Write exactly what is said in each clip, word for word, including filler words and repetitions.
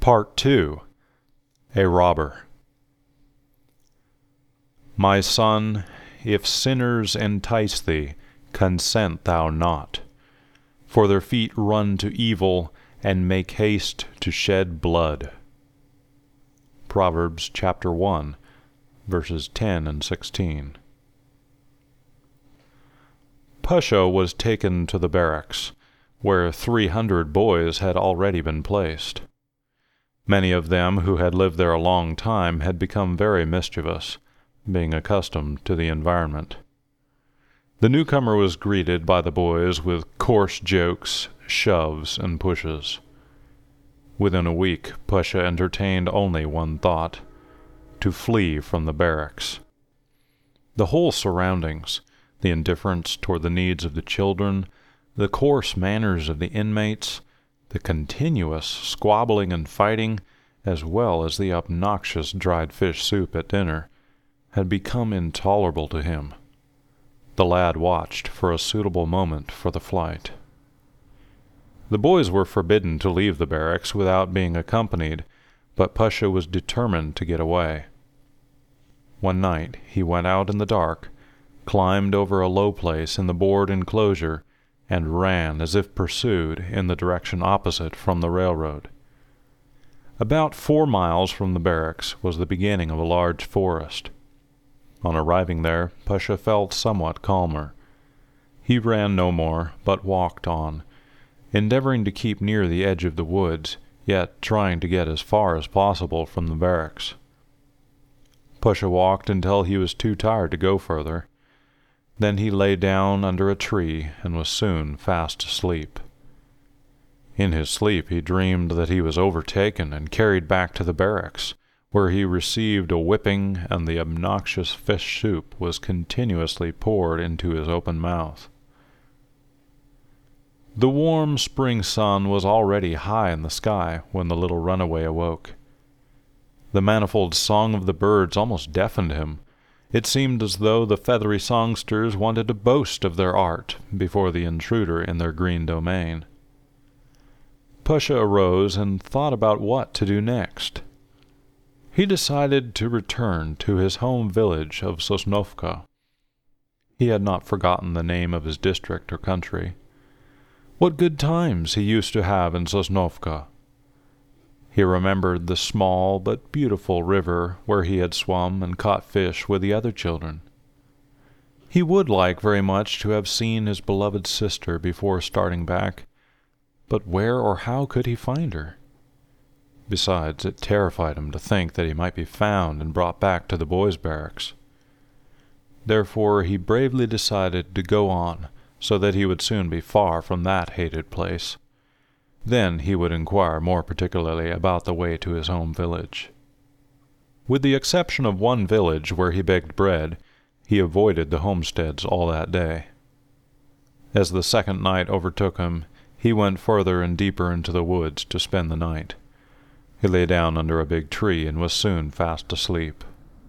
Part two. A Robber. My son, if sinners entice thee, consent thou not, for their feet run to evil, and make haste to shed blood. Proverbs chapter one, verses ten and sixteen. Pusha was taken to the barracks, where three hundred boys had already been placed. Many of them who had lived there a long time had become very mischievous, being accustomed to the environment. The newcomer was greeted by the boys with coarse jokes, shoves, and pushes. Within a week, Pusha entertained only one thought: to flee from the barracks. The whole surroundings, the indifference toward the needs of the children, the coarse manners of the inmates, the continuous squabbling and fighting, as well as the obnoxious dried fish soup at dinner, had become intolerable to him. The lad watched for a suitable moment for the flight. The boys were forbidden to leave the barracks without being accompanied, but Pusha was determined to get away. One night he went out in the dark, climbed over a low place in the board enclosure, and ran as if pursued in the direction opposite from the railroad. About four miles from the barracks was the beginning of a large forest. On arriving there, Pusha felt somewhat calmer. He ran no more, but walked on, endeavoring to keep near the edge of the woods, yet trying to get as far as possible from the barracks. Pusha walked until he was too tired to go further. Then he lay down under a tree and was soon fast asleep. In his sleep he dreamed that he was overtaken and carried back to the barracks, where he received a whipping and the obnoxious fish soup was continuously poured into his open mouth. The warm spring sun was already high in the sky when the little runaway awoke. The manifold song of the birds almost deafened him. It seemed as though the feathery songsters wanted to boast of their art before the intruder in their green domain. Pusha arose and thought about what to do next. He decided to return to his home village of Sosnovka. He had not forgotten the name of his district or country. What good times he used to have in Sosnovka! He remembered the small but beautiful river where he had swum and caught fish with the other children. He would like very much to have seen his beloved sister before starting back, but where or how could he find her? Besides, it terrified him to think that he might be found and brought back to the boys' barracks. Therefore he bravely decided to go on, so that he would soon be far from that hated place. Then he would inquire more particularly about the way to his home village. With the exception of one village where he begged bread, he avoided the homesteads all that day. As the second night overtook him, he went further and deeper into the woods to spend the night. He lay down under a big tree and was soon fast asleep.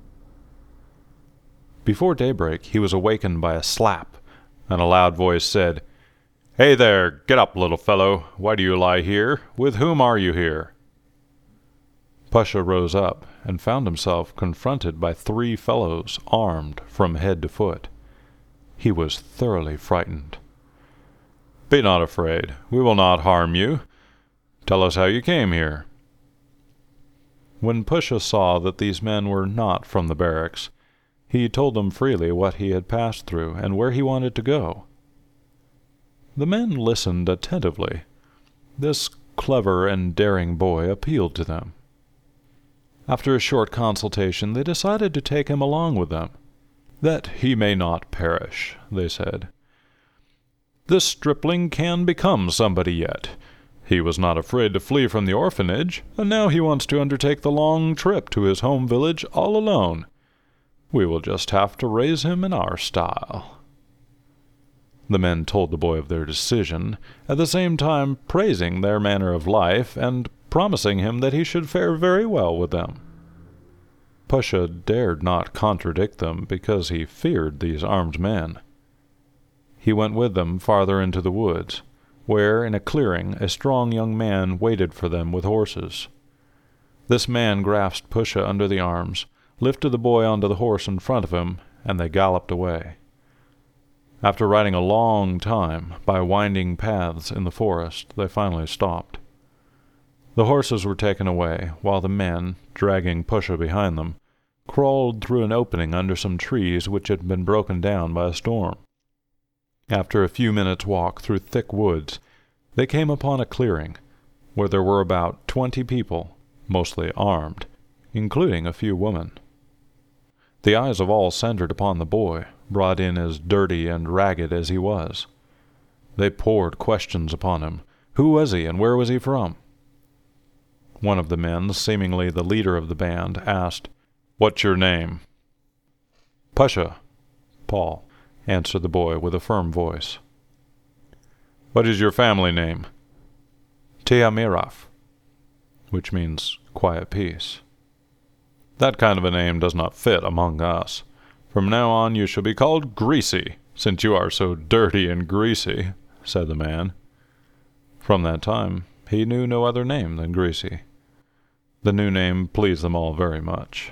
Before daybreak he was awakened by a slap, and a loud voice said, "Hey there, get up, little fellow. Why do you lie here? With whom are you here?" Pusha rose up and found himself confronted by three fellows armed from head to foot. He was thoroughly frightened. "Be not afraid. We will not harm you. Tell us how you came here." When Pusha saw that these men were not from the barracks, he told them freely what he had passed through and where he wanted to go. The men listened attentively. This clever and daring boy appealed to them. After a short consultation, they decided to take him along with them. "That he may not perish," they said. "This stripling can become somebody yet. He was not afraid to flee from the orphanage, and now he wants to undertake the long trip to his home village all alone. We will just have to raise him in our style." The men told the boy of their decision, at the same time praising their manner of life and promising him that he should fare very well with them. Pusha dared not contradict them because he feared these armed men. He went with them farther into the woods, where in a clearing a strong young man waited for them with horses. This man grasped Pusha under the arms, lifted the boy onto the horse in front of him, and they galloped away. After riding a long time by winding paths in the forest, they finally stopped. The horses were taken away, while the men, dragging Pusha behind them, crawled through an opening under some trees which had been broken down by a storm. After a few minutes' walk through thick woods, they came upon a clearing, where there were about twenty people, mostly armed, including a few women. The eyes of all centered upon the boy, brought in as dirty and ragged as he was. They poured questions upon him. Who was he, and where was he from? One of the men, seemingly the leader of the band, asked, "What's your name?" "Pusha, Paul," answered the boy with a firm voice. "What is your family name?" "Tiamiraf," which means quiet peace. "That kind of a name does not fit among us. From now on you shall be called Greasy, since you are so dirty and greasy," said the man. From that time he knew no other name than Greasy. The new name pleased them all very much.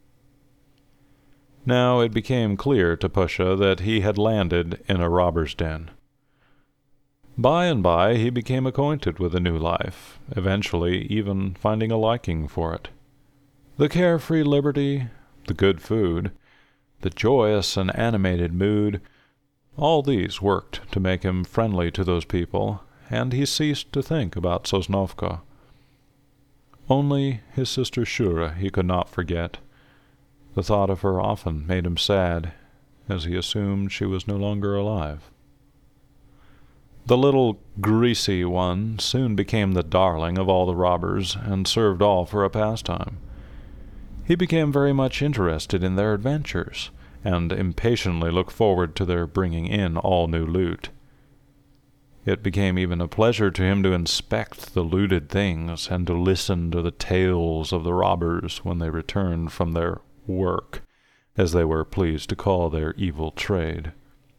Now it became clear to Pusha that he had landed in a robber's den. By and by he became acquainted with the new life, eventually even finding a liking for it. The carefree liberty, the good food, the joyous and animated mood, all these worked to make him friendly to those people, and he ceased to think about Sosnovka. Only his sister Shura he could not forget. The thought of her often made him sad, as he assumed she was no longer alive. The little greasy one soon became the darling of all the robbers, and served all for a pastime. He became very much interested in their adventures, and impatiently looked forward to their bringing in all new loot. It became even a pleasure to him to inspect the looted things, and to listen to the tales of the robbers when they returned from their work, as they were pleased to call their evil trade.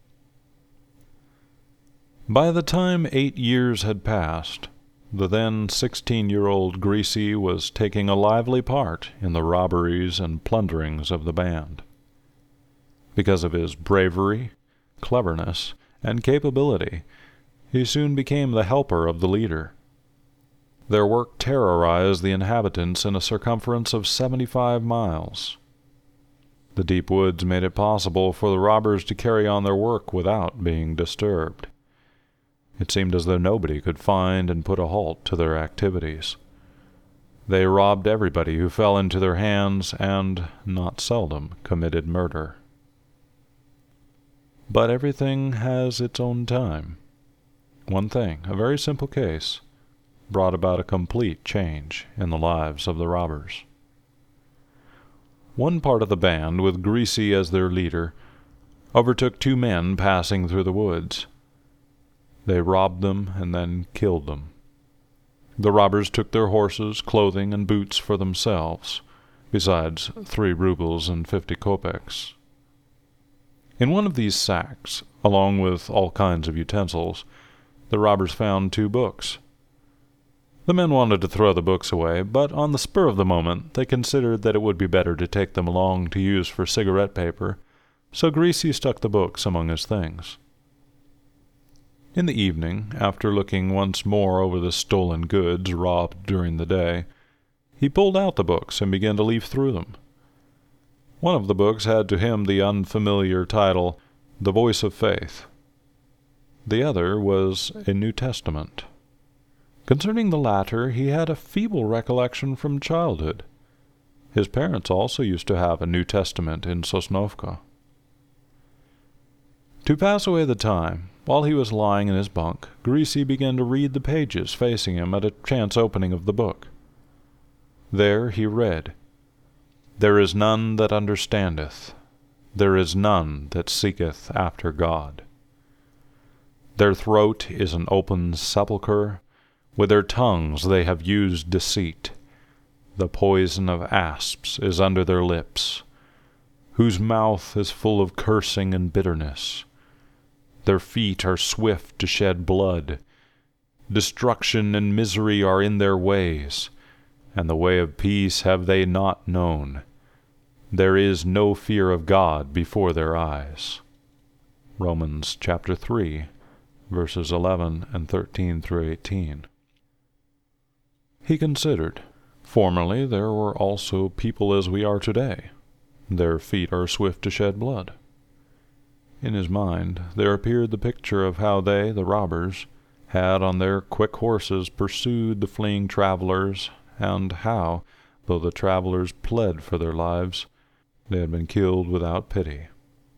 By the time eight years had passed, the then sixteen-year-old Greasy was taking a lively part in the robberies and plunderings of the band. Because of his bravery, cleverness, and capability, he soon became the helper of the leader. Their work terrorized the inhabitants in a circumference of seventy-five miles. The deep woods made it possible for the robbers to carry on their work without being disturbed. It seemed as though nobody could find and put a halt to their activities. They robbed everybody who fell into their hands, and, not seldom, committed murder. But everything has its own time. One thing, a very simple case, brought about a complete change in the lives of the robbers. One part of the band, with Greasy as their leader, overtook two men passing through the woods. They robbed them and then killed them. The robbers took their horses, clothing, and boots for themselves, besides three rubles and fifty kopecks. In one of these sacks, along with all kinds of utensils, the robbers found two books. The men wanted to throw the books away, but on the spur of the moment they considered that it would be better to take them along to use for cigarette paper, so Greasy stuck the books among his things. In the evening, after looking once more over the stolen goods robbed during the day, he pulled out the books and began to leaf through them. One of the books had to him the unfamiliar title, The Voice of Faith. The other was a New Testament. Concerning the latter, he had a feeble recollection from childhood. His parents also used to have a New Testament in Sosnovka. To pass away the time, while he was lying in his bunk, Greasy began to read the pages facing him at a chance opening of the book. There he read, "There is none that understandeth, there is none that seeketh after God. Their throat is an open sepulchre, with their tongues they have used deceit. The poison of asps is under their lips, whose mouth is full of cursing and bitterness. Their feet are swift to shed blood. Destruction and misery are in their ways. and the way of peace have they not known. There is no fear of God before their eyes. Romans chapter three, verses eleven and thirteen through eighteen. He considered, formerly there were also people as we are today. Their feet are swift to shed blood. In his mind there appeared the picture of how they, the robbers, had on their quick horses pursued the fleeing travelers, and how, though the travelers pled for their lives, they had been killed without pity.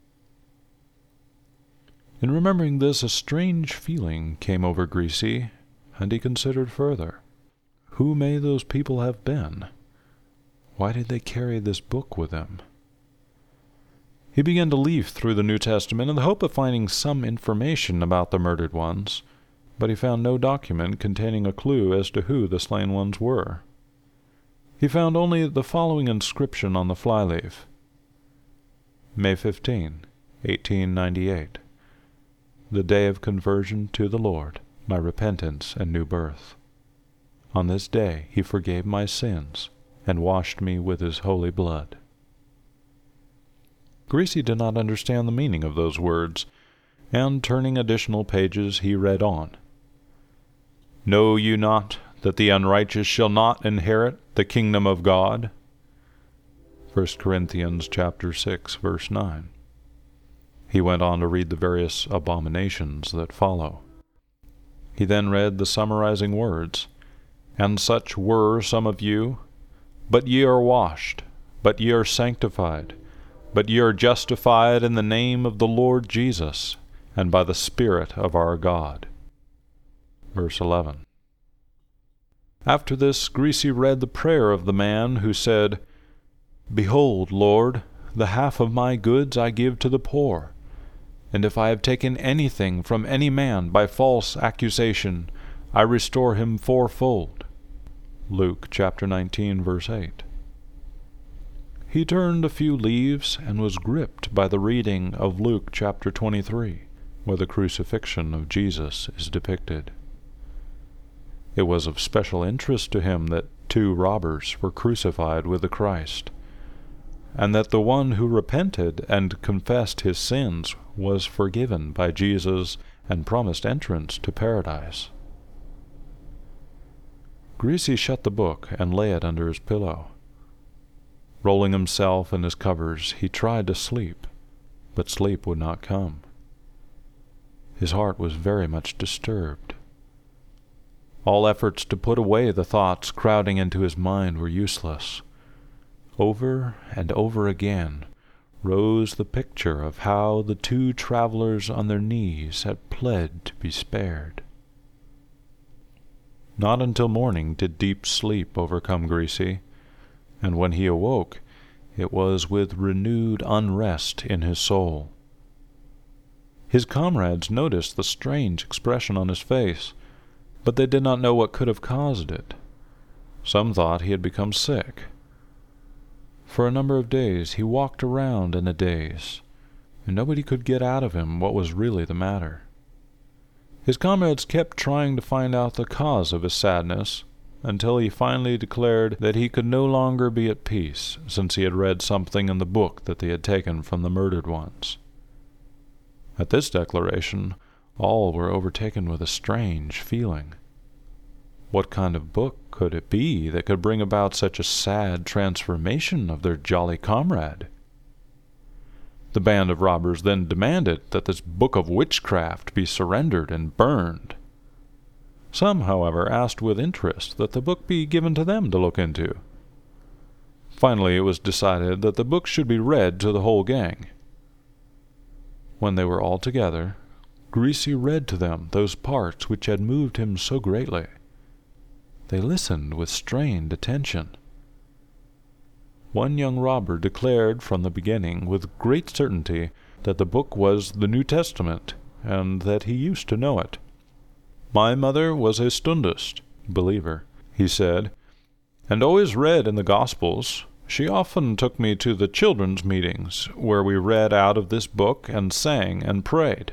In remembering this, a strange feeling came over Greasy, and he considered further. Who may those people have been? Why did they carry this book with them? He began to leaf through the New Testament in the hope of finding some information about the murdered ones, but he found no document containing a clue as to who the slain ones were. He found only the following inscription on the flyleaf: May fifteenth, eighteen ninety-eight. The day of conversion to the Lord, my repentance and new birth. On this day he forgave my sins and washed me with his holy blood. Greasy did not understand the meaning of those words, and turning additional pages he read on. Know you not that the unrighteous shall not inherit the kingdom of God? First Corinthians chapter six, verse nine. He went on to read the various abominations that follow. He then read the summarizing words, And such were some of you, but ye are washed, but ye are sanctified, but ye are justified in the name of the Lord Jesus, and by the Spirit of our God. Verse eleven. After this, Greasy read the prayer of the man who said, Behold, Lord, the half of my goods I give to the poor, and if I have taken anything from any man by false accusation, I restore him fourfold. Luke chapter nineteen, verse eight. He turned a few leaves and was gripped by the reading of Luke chapter twenty-three, where the crucifixion of Jesus is depicted. It was of special interest to him that two robbers were crucified with the Christ, and that the one who repented and confessed his sins was forgiven by Jesus and promised entrance to paradise. Greasy shut the book and lay it under his pillow. Rolling himself in his covers, he tried to sleep, but sleep would not come. His heart was very much disturbed. All efforts to put away the thoughts crowding into his mind were useless. Over and over again rose the picture of how the two travelers on their knees had pled to be spared. Not until morning did deep sleep overcome Greasy, and when he awoke, it was with renewed unrest in his soul. His comrades noticed the strange expression on his face, but they did not know what could have caused it. Some thought he had become sick. For a number of days he walked around in a daze, and nobody could get out of him what was really the matter. His comrades kept trying to find out the cause of his sadness, until he finally declared that he could no longer be at peace, since he had read something in the book that they had taken from the murdered ones. At this declaration, all were overtaken with a strange feeling. What kind of book could it be that could bring about such a sad transformation of their jolly comrade? The band of robbers then demanded that this book of witchcraft be surrendered and burned. Some, however, asked with interest that the book be given to them to look into. Finally, it was decided that the book should be read to the whole gang. When they were all together, Greasy read to them those parts which had moved him so greatly. They listened with strained attention. One young robber declared from the beginning with great certainty that the book was the New Testament, and that he used to know it. My mother was a Stundist, believer, he said, and always read in the Gospels. She often took me to the children's meetings, where we read out of this book and sang and prayed.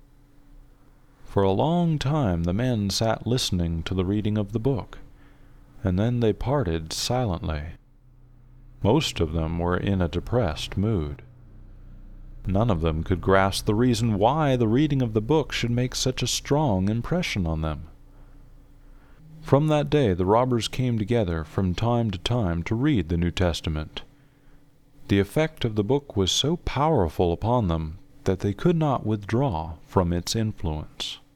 For a long time the men sat listening to the reading of the book, and then they parted silently. Most of them were in a depressed mood. None of them could grasp the reason why the reading of the book should make such a strong impression on them. From that day the robbers came together from time to time to read the New Testament. The effect of the book was so powerful upon them that they could not withdraw from its influence.